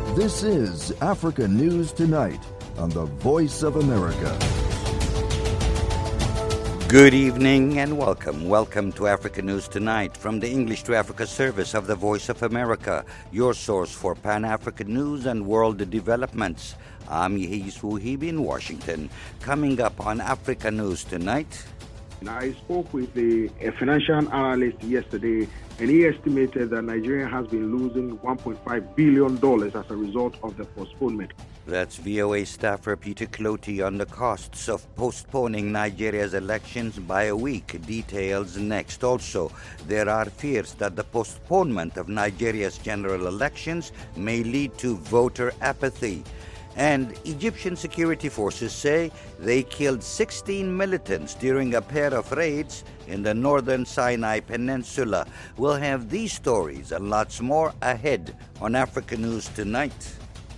This is Africa News Tonight on the Voice of America. Good evening and welcome. Welcome to Africa News Tonight from the English to Africa service of the Voice of America, your source for Pan-African news and world developments. I'm Yehis Wuhibi in Washington. Coming up on Africa News Tonight. I spoke with a financial analyst yesterday, and he estimated that Nigeria has been losing $1.5 billion as a result of the postponement. That's VOA staffer Peter Clotey on the costs of postponing Nigeria's elections by a week. Details next. Also, there are fears that the postponement of Nigeria's general elections may lead to voter apathy. And Egyptian security forces say they killed 16 militants during a pair of raids in the northern Sinai Peninsula. We'll have these stories and lots more ahead on Africa News Tonight.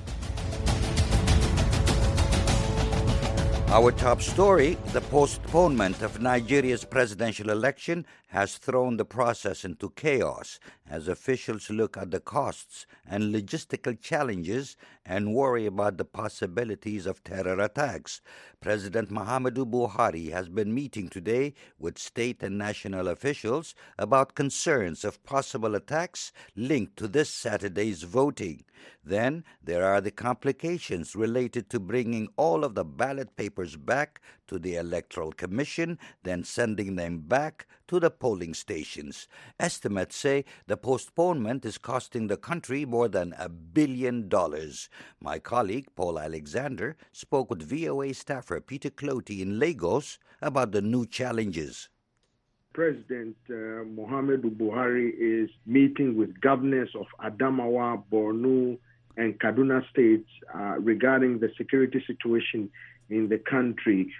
Our top story, the postponement of Nigeria's presidential election has thrown the process into chaos as officials look at the costs and logistical challenges and worry about the possibilities of terror attacks. President Muhammadu Buhari has been meeting today with state and national officials about concerns of possible attacks linked to this Saturday's voting. Then there are the complications related to bringing all of the ballot papers back to the Electoral Commission, then sending them back to the polling stations. Estimates say the postponement is costing the country more than $1 billion. My colleague, Paul Alexander, spoke with VOA staffer Peter Clotey in Lagos about the new challenges. President Muhammadu Buhari is meeting with governors of Adamawa, Borno, and Kaduna states regarding the security situation in the country.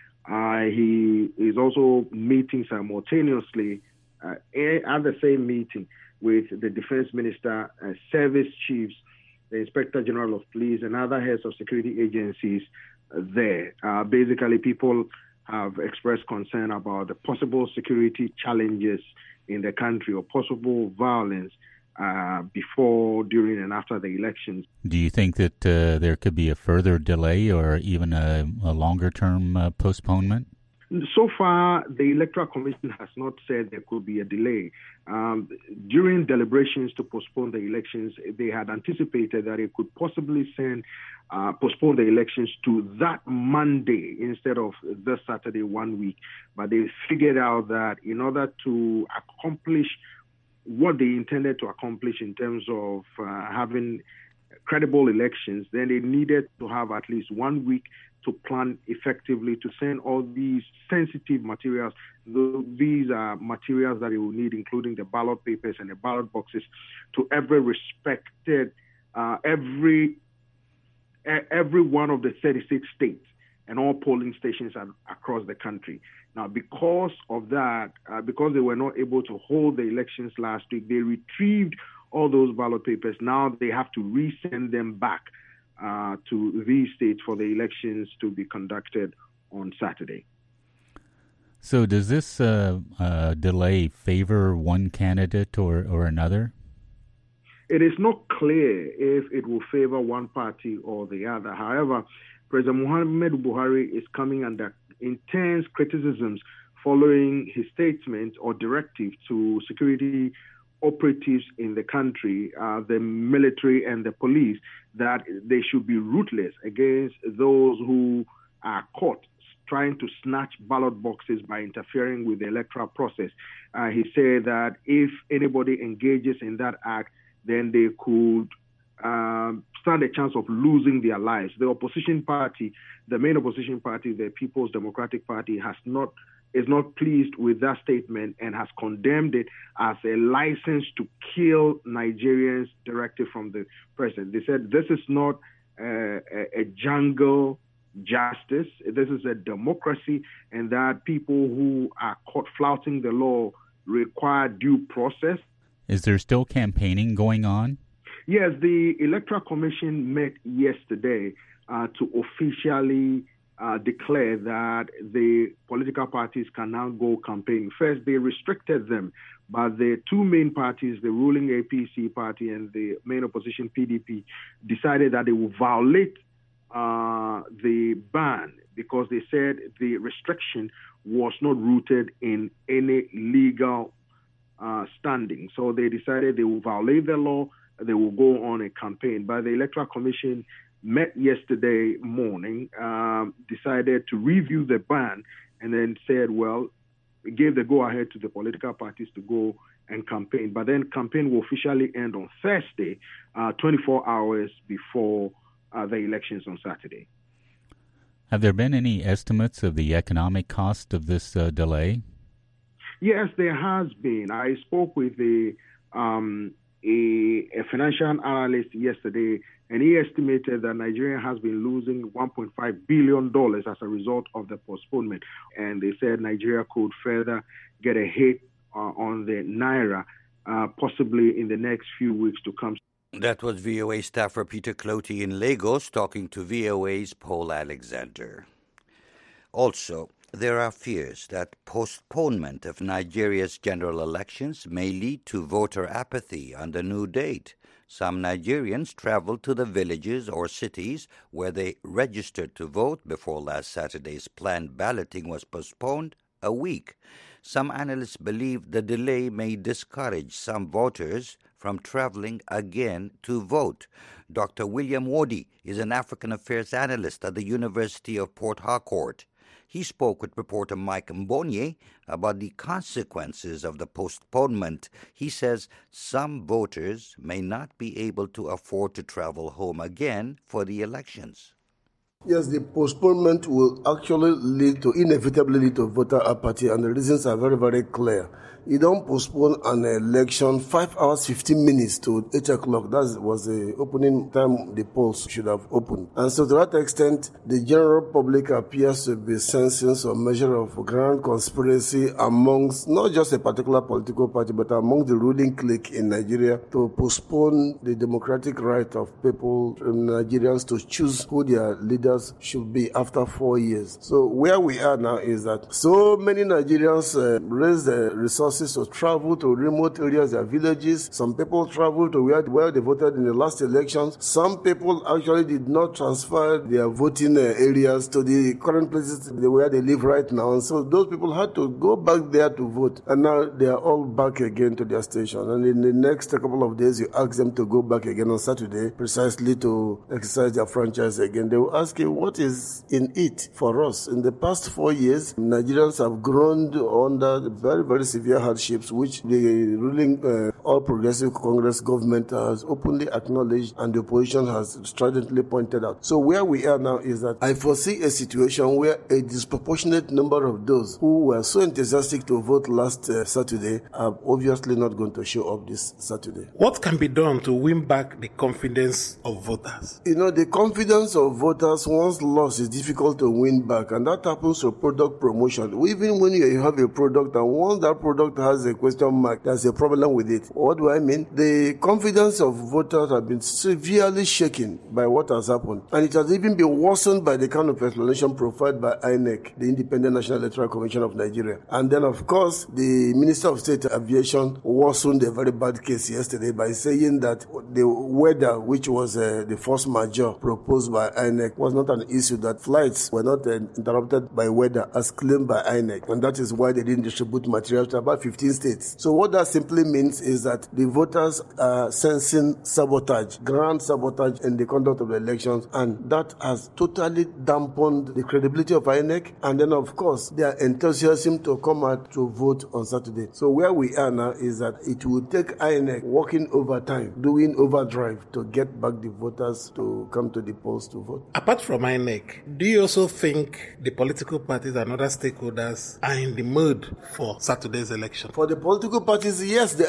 He is also meeting simultaneously at the same meeting with the defense minister, service chiefs, the inspector general of police, and other heads of security agencies there. Basically, people have expressed concern about the possible security challenges in the country or possible violence before, during, and after the elections. Do you think that there could be a further delay or even a longer-term postponement? So far, the Electoral Commission has not said there could be a delay. During deliberations to postpone the elections, they had anticipated that it could possibly postpone the elections to that Monday instead of this Saturday 1 week. But they figured out that in order to accomplish what they intended to accomplish in terms of having credible elections, then they needed to have at least 1 week to plan effectively to send all these sensitive materials. These are materials that it will need, including the ballot papers and the ballot boxes, to every respected, every one of the 36 states and all polling stations across the country. Now, because of that, because they were not able to hold the elections last week, they retrieved all those ballot papers. Now they have to resend them back to these states for the elections to be conducted on Saturday. So does this delay favor one candidate or another? It is not clear if it will favor one party or the other. However, President Muhammadu Buhari is coming under intense criticisms following his statement or directive to security operatives in the country, the military and the police, that they should be ruthless against those who are caught trying to snatch ballot boxes by interfering with the electoral process. He said that if anybody engages in that act, then they could stand a chance of losing their lives. The opposition party, the main opposition party, the People's Democratic Party, is not pleased with that statement and has condemned it as a license to kill Nigerians directly from the president. They said this is not a jungle justice. This is a democracy, and that people who are caught flouting the law require due process. Is there still campaigning going on? Yes, the Electoral Commission met yesterday to officially declared that the political parties can now go campaign. First, they restricted them, but the two main parties, the ruling APC party and the main opposition PDP, decided that they will violate the ban because they said the restriction was not rooted in any legal standing. So they decided they will violate the law, they will go on a campaign. But the Electoral Commission met yesterday morning, decided to review the ban, and then said, well, it gave the go-ahead to the political parties to go and campaign. But then campaign will officially end on Thursday, 24 hours before the elections on Saturday. Have there been any estimates of the economic cost of this delay? Yes, there has been. I spoke with a financial analyst yesterday, and he estimated that Nigeria has been losing $1.5 billion as a result of the postponement. And they said Nigeria could further get a hit on the Naira, possibly in the next few weeks to come. That was VOA staffer Peter Clotey in Lagos talking to VOA's Paul Alexander. Also, there are fears that postponement of Nigeria's general elections may lead to voter apathy on the new date. Some Nigerians traveled to the villages or cities where they registered to vote before last Saturday's planned balloting was postponed a week. Some analysts believe the delay may discourage some voters from traveling again to vote. Dr. William Wody is an African affairs analyst at the University of Port Harcourt. He spoke with reporter Mike Mbonye about the consequences of the postponement. He says some voters may not be able to afford to travel home again for the elections. Yes, the postponement will actually inevitably lead to voter apathy, and the reasons are very, very clear. You don't postpone an election 5 hours, 15 minutes to 8 o'clock. That was the opening time the polls should have opened. And so to that extent, the general public appears to be sensing some measure of grand conspiracy amongst not just a particular political party, but among the ruling clique in Nigeria to postpone the democratic right of people, Nigerians, to choose who their leaders should be after 4 years. So where we are now is that so many Nigerians raise the resources to travel to remote areas, their villages. Some people travel to where they voted in the last elections. Some people actually did not transfer their voting areas to the current places where they live right now. And so those people had to go back there to vote. And now they are all back again to their station. And in the next couple of days, you ask them to go back again on Saturday precisely to exercise their franchise again. They will ask you, what is in it for us? In the past 4 years, Nigerians have groaned under very, very severe hardships, which the ruling All Progressive Congress government has openly acknowledged and the opposition has stridently pointed out. So where we are now is that I foresee a situation where a disproportionate number of those who were so enthusiastic to vote last Saturday are obviously not going to show up this Saturday. What can be done to win back the confidence of voters? You know, the confidence of voters once lost is difficult to win back, and that happens to product promotion. Even when you have a product and once that product has a question mark, there's a problem with it. What do I mean? The confidence of voters has been severely shaken by what has happened. And it has even been worsened by the kind of explanation provided by INEC, the Independent National Electoral Commission of Nigeria. And then, of course, the Minister of State Aviation worsened a very bad case yesterday by saying that the weather, which was the force majeure proposed by INEC, was not an issue, that flights were not interrupted by weather as claimed by INEC. And that is why they didn't distribute materials to about 15 states. So what that simply means is that the voters are sensing sabotage, grand sabotage in the conduct of the elections, and that has totally dampened the credibility of INEC, and then of course their enthusiasm to come out to vote on Saturday. So where we are now is that it will take INEC working overtime, doing overdrive to get back the voters to come to the polls to vote. Apart from INEC, do you also think the political parties and other stakeholders are in the mood for Saturday's election? For the political parties, yes, they are in the mood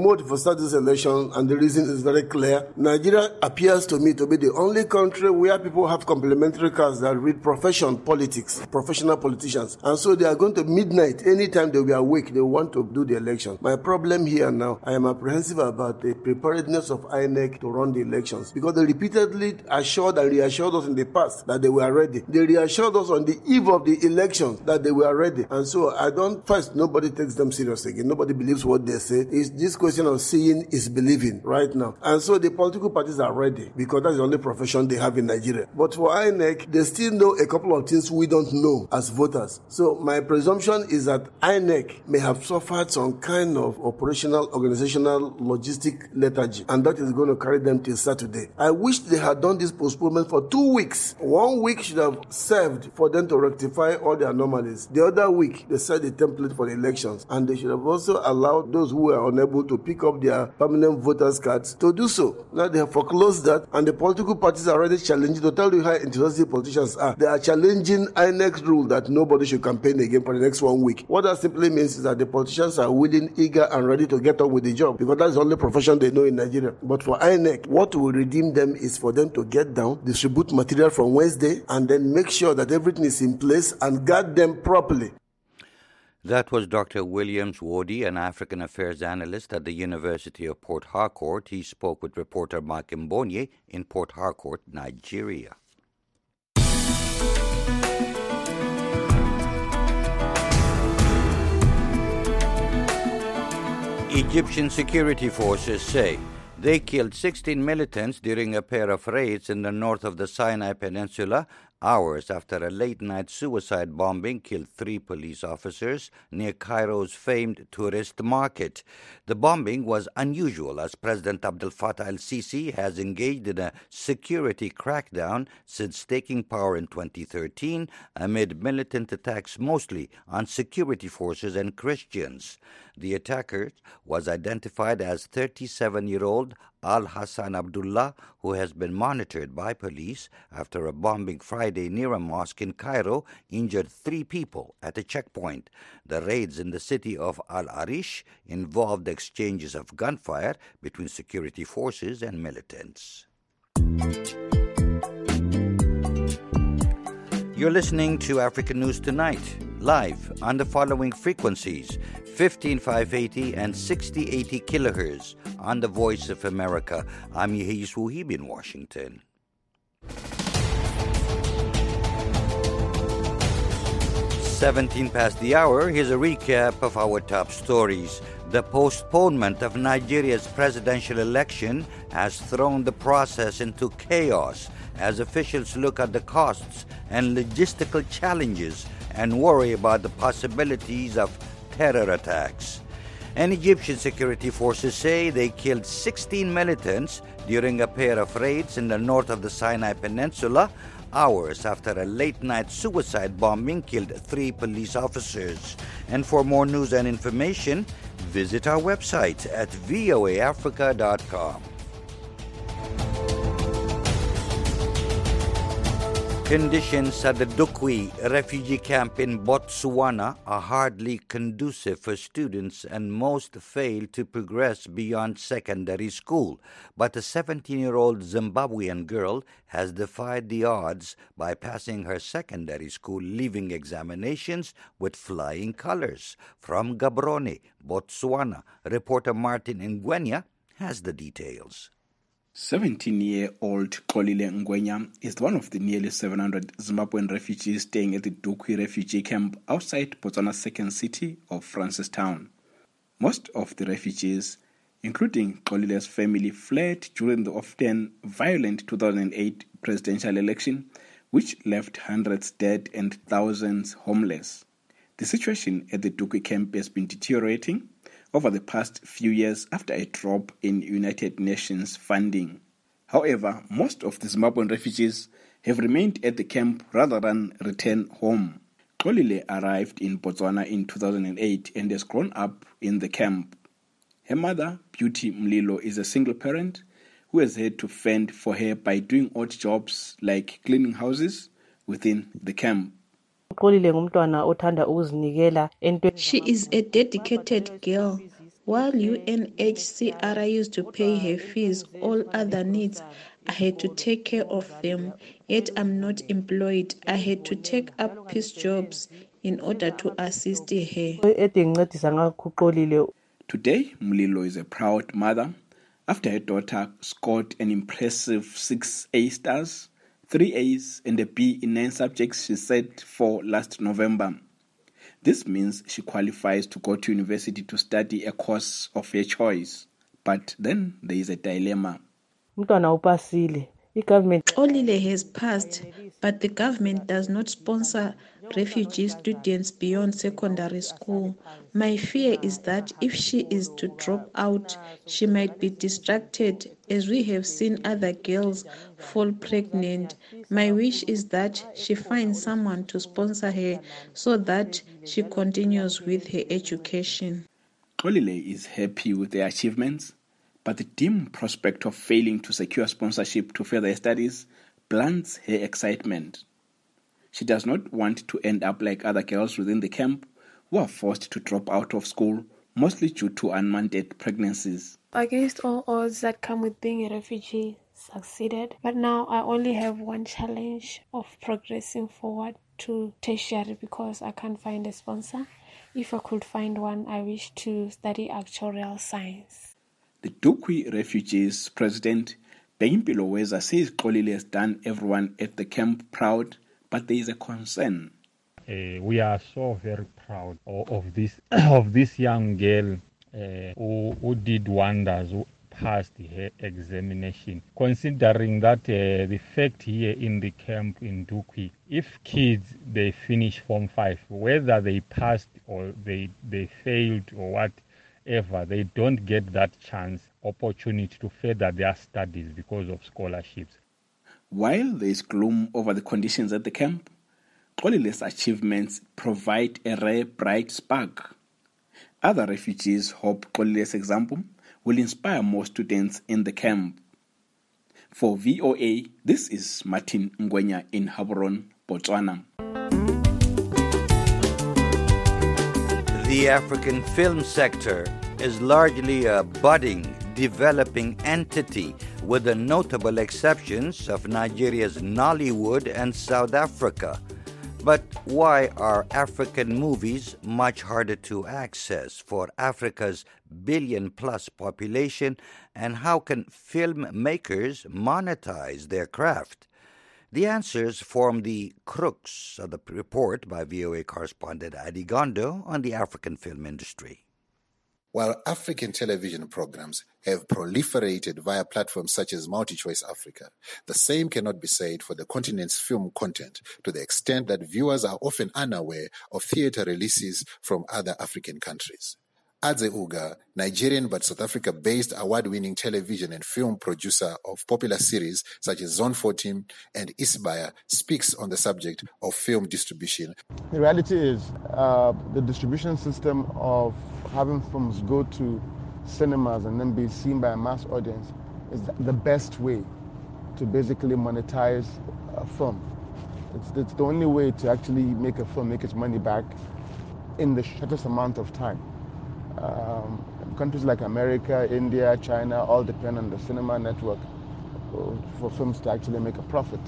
motive for starting this election, and the reason is very clear. Nigeria appears to me to be the only country where people have complementary casts that read professional politicians. And so they are going to midnight, anytime they will be awake, they want to do the election. My problem here now, I am apprehensive about the preparedness of INEC to run the elections, because they repeatedly assured and reassured us in the past that they were ready. They reassured us on the eve of the election that they were ready. And so nobody takes them seriously again. Nobody believes what they say. It's this question of seeing is believing right now. And so the political parties are ready, because that's the only profession they have in Nigeria. But for INEC, they still know a couple of things we don't know as voters. So my presumption is that INEC may have suffered some kind of operational, organizational, logistic lethargy, and that is going to carry them till Saturday. I wish they had done this postponement for 2 weeks. 1 week should have served for them to rectify all the anomalies. The other week, they set the template for the elections, and they should have also allowed those who were unable to pick up their permanent voters' cards to do so. Now they have foreclosed that, and the political parties are already challenging, to tell you how enthusiastic politicians are. They are challenging INEC's rule that nobody should campaign again for the next 1 week. What that simply means is that the politicians are willing, eager, and ready to get on with the job, because that's the only profession they know in Nigeria. But for INEC, what will redeem them is for them to get down, distribute material from Wednesday, and then make sure that everything is in place and guard them properly. That was Dr. Williams Wodi, an African affairs analyst at the University of Port Harcourt. He spoke with reporter Mark Mbonye in Port Harcourt, Nigeria. Egyptian security forces say they killed 16 militants during a pair of raids in the north of the Sinai Peninsula, hours after a late-night suicide bombing killed 3 police officers near Cairo's famed tourist market. The bombing was unusual, as President Abdel Fattah el-Sisi has engaged in a security crackdown since taking power in 2013 amid militant attacks mostly on security forces and Christians. The attacker was identified as 37-year-old Al-Hassan Abdullah, who has been monitored by police after a bombing Friday near a mosque in Cairo injured 3 people at a checkpoint. The raids in the city of Al-Arish involved exchanges of gunfire between security forces and militants. You're listening to African News Tonight, live on the following frequencies: 15580 and 6080 kilohertz on the Voice of America. I'm Yehis Wuhib in Washington. 17 past the hour, here's a recap of our top stories. The postponement of Nigeria's presidential election has thrown the process into chaos as officials look at the costs and logistical challenges and worry about the possibilities of terror attacks. And Egyptian security forces say they killed 16 militants during a pair of raids in the north of the Sinai Peninsula, hours after a late-night suicide bombing killed 3 police officers. And for more news and information, visit our website at voaafrica.com. Conditions at the Dukwi refugee camp in Botswana are hardly conducive for students, and most fail to progress beyond secondary school. But a 17-year-old Zimbabwean girl has defied the odds by passing her secondary school leaving examinations with flying colors. From Gaborone, Botswana, reporter Martin Ngwenya has the details. 17-year-old Xolile Ngwenya is one of the nearly 700 Zimbabwean refugees staying at the Dukwi refugee camp outside Botswana's second city of Francistown. Most of the refugees, including Xolile's family, fled during the often violent 2008 presidential election, which left hundreds dead and thousands homeless. The situation at the Dukwi camp has been deteriorating over the past few years after a drop in United Nations funding. However, most of the Zimbabwean refugees have remained at the camp rather than return home. Xolile arrived in Botswana in 2008 and has grown up in the camp. Her mother, Beauty Mlilo, is a single parent who has had to fend for her by doing odd jobs like cleaning houses within the camp. She is a dedicated girl While UNHCR used to pay her fees, all other needs, I had to take care of them. Yet I'm not employed. I had to take up piece jobs in order to assist her. Today, Mlilo is a proud mother after her daughter scored an impressive 6 A stars, 3 A's and a B in 9 subjects she set for last November. This means she qualifies to go to university to study a course of her choice. But then there is a dilemma. Xolile has passed, but the government does not sponsor refugee students beyond secondary school. My fear is that if she is to drop out, she might be distracted, as we have seen other girls fall pregnant. My wish is that she finds someone to sponsor her so that she continues with her education. Xolile is happy with their achievements, but the dim prospect of failing to secure sponsorship to further studies blunts her excitement. She does not want to end up like other girls within the camp who are forced to drop out of school, mostly due to unwanted pregnancies. Against all odds that come with being a refugee, succeeded. But now I only have one challenge of progressing forward to tertiary because I can't find a sponsor. If I could find one, I wish to study actuarial science. The Dukwi refugees president, Bengimpilo Weza, says Xolile has done everyone at the camp proud, but there is a concern. We are so very proud of this young girl who did wonders, who passed her examination. Considering that the fact here in the camp in Dukwi, if kids they finish Form 5, whether they passed or they failed or whatever, they don't get that opportunity to further their studies because of scholarships. While there is gloom over the conditions at the camp, Xolile's achievements provide a rare bright spark. Other refugees hope Xolile's example will inspire more students in the camp. For VOA, this is Martin Ngwenya in Gaborone, Botswana. The African film sector is largely a budding, developing entity, with the notable exceptions of Nigeria's Nollywood and South Africa. But why are African movies much harder to access for Africa's billion-plus population, and how can filmmakers monetize their craft? The answers form the crux of the report by VOA correspondent Adi Gondo on the African film industry. While African television programs have proliferated via platforms such as MultiChoice Africa, the same cannot be said for the continent's film content, to the extent that viewers are often unaware of theater releases from other African countries. Adze Uga, Nigerian but South Africa-based award-winning television and film producer of popular series such as Zone 14 and Isibaya, speaks on the subject of film distribution. The reality is the distribution system of having films go to cinemas and then be seen by a mass audience is the best way to basically monetize a film. It's the only way to actually make a film make its money back in the shortest amount of time. Countries like America, India, China all depend on the cinema network for films to actually make a profit.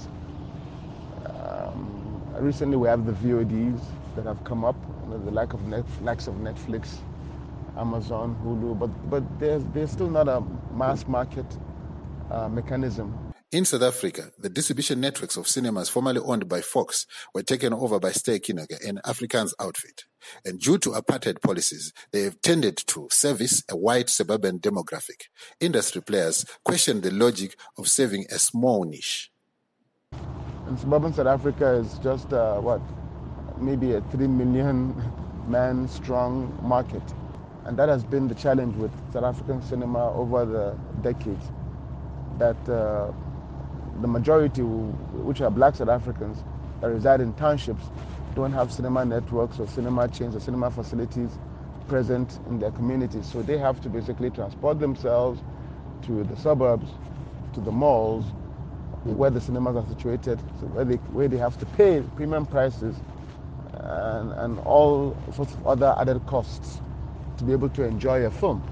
Recently we have the VODs that have come up, the likes of Netflix, Amazon, Hulu, but there's still not a mass market mechanism. In South Africa, the distribution networks of cinemas formerly owned by Fox were taken over by Ster-Kinekor, an Afrikaans outfit. And due to apartheid policies, they have tended to service a white suburban demographic. Industry players question the logic of serving a small niche. And suburban South Africa is just, maybe a 3 million man strong market. And that has been the challenge with South African cinema over the decades, that the majority, which are black South Africans that reside in townships, don't have cinema networks or cinema chains or cinema facilities present in their communities. So they have to basically transport themselves to the suburbs, to the malls, where the cinemas are situated, so where they have to pay premium prices and all sorts of other added costs to be able to enjoy a film.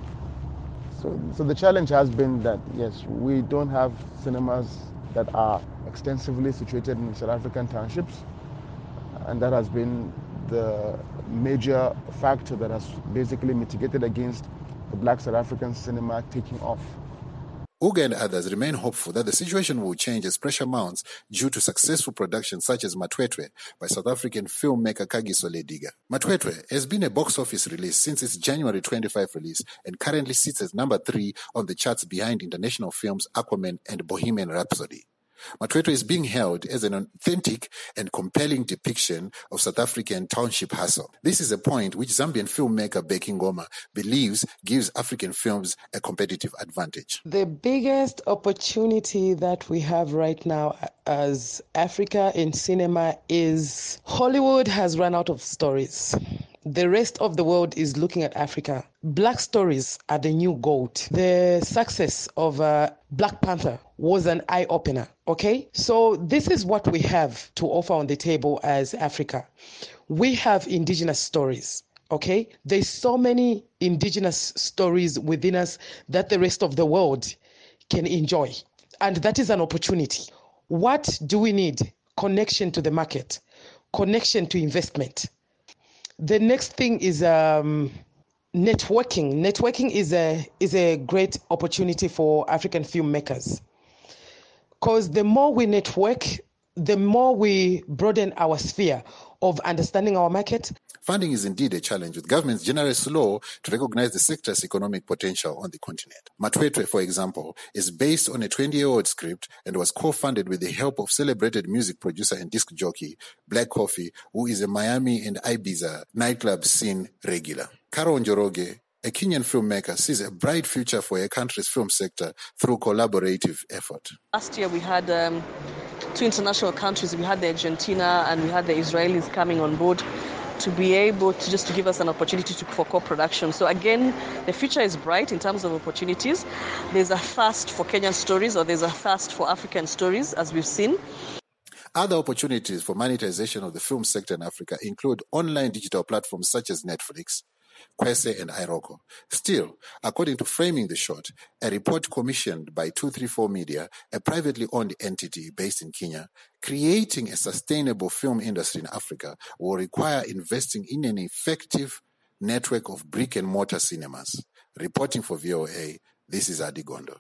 So the challenge has been that, yes, we don't have cinemas that are extensively situated in South African townships, and that has been the major factor that has basically mitigated against the Black South African cinema taking off. Uga and others remain hopeful that the situation will change as pressure mounts due to successful productions such as Matwetwe by South African filmmaker Kagiso Lediga. Matwetwe has been a box office release since its January 25 release and currently sits as number 3 on the charts behind international films Aquaman and Bohemian Rhapsody. Matwetwe is being held as an authentic and compelling depiction of South African township hustle. This is a point which Zambian filmmaker Bheki Ngoma believes gives African films a competitive advantage. The biggest opportunity that we have right now as Africa in cinema is Hollywood has run out of stories. The rest of the world is looking at Africa. Black stories are the new gold. The success of Black Panther was an eye-opener, okay? So this is what we have to offer on the table as Africa. We have indigenous stories, okay? There's so many indigenous stories within us that the rest of the world can enjoy. And that is an opportunity. What do we need? Connection to the market, connection to investment. The next thing is networking. Networking is a great opportunity for African filmmakers, because the more we network, the more we broaden our sphere of understanding our market. Funding is indeed a challenge, with governments generally slow to recognize the sector's economic potential on the continent. Matwetwe, for example, is based on a 20-year-old script and was co-funded with the help of celebrated music producer and disc jockey Black Coffee, who is a Miami and Ibiza nightclub scene regular. Karo Njoroge, a Kenyan filmmaker, sees a bright future for a country's film sector through collaborative effort. Last year we had 2 international countries. We had the Argentina and we had the Israelis coming on board to be able to just to give us an opportunity for co-production. So again, the future is bright in terms of opportunities. There's a thirst for Kenyan stories, or there's a thirst for African stories, as we've seen. Other opportunities for monetization of the film sector in Africa include online digital platforms such as Netflix, Kwese and Iroko. Still, according to Framing the Short, a report commissioned by 234 Media, a privately owned entity based in Kenya, creating a sustainable film industry in Africa will require investing in an effective network of brick-and-mortar cinemas. Reporting for VOA, this is Adi Gondo.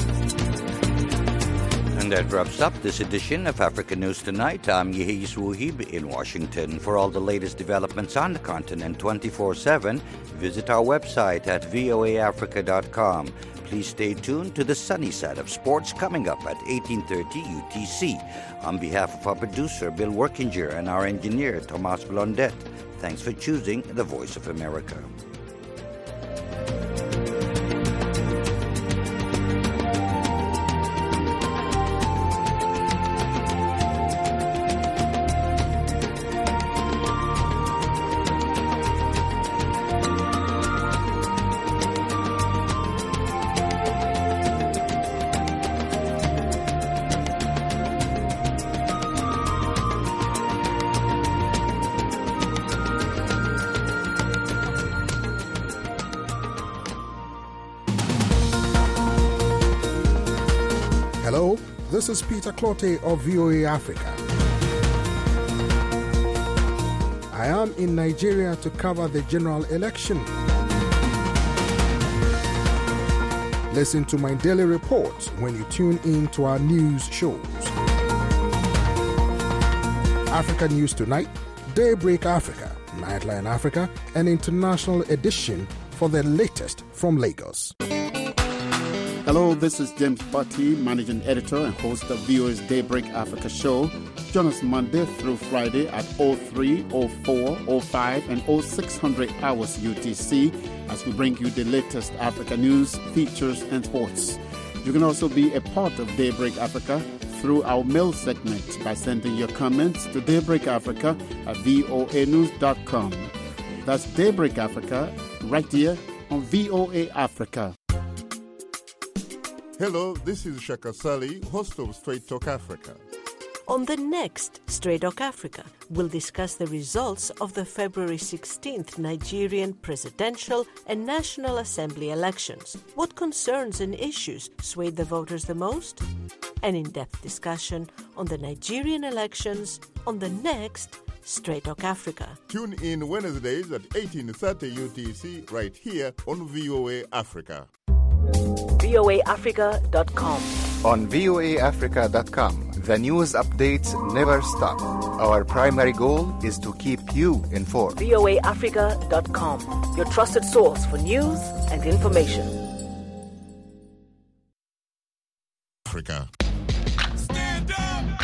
And that wraps up this edition of Africa News Tonight. I'm Yehis Wuhib in Washington. For all the latest developments on the continent 24/7, visit our website at voaafrica.com. Please stay tuned to the sunny side of sports coming up at 18:30 UTC. On behalf of our producer, Bill Workinger, and our engineer, Tomas Blondet, thanks for choosing the Voice of America. Hello, this is Peter Clote of VOA Africa. I am in Nigeria to cover the general election. Listen to my daily reports when you tune in to our news shows. Africa News Tonight, Daybreak Africa, Nightline Africa, an international edition for the latest from Lagos. Hello, this is James Batty, Managing Editor and host of VOA's Daybreak Africa show. Join us Monday through Friday at 03, 04, 05 and 0600 hours UTC as we bring you the latest Africa news, features and sports. You can also be a part of Daybreak Africa through our mail segment by sending your comments to daybreakafrica@voanews.com. That's Daybreak Africa right here on VOA Africa. Hello, this is Shaka Sali, host of Straight Talk Africa. On the next Straight Talk Africa, we'll discuss the results of the February 16th Nigerian presidential and National Assembly elections. What concerns and issues swayed the voters the most? An in-depth discussion on the Nigerian elections on the next Straight Talk Africa. Tune in Wednesdays at 18:30 UTC right here on VOA Africa. voaafrica.com. On voaafrica.com, the news updates never stop. Our primary goal is to keep you informed. voaafrica.com, your trusted source for news and information. Africa.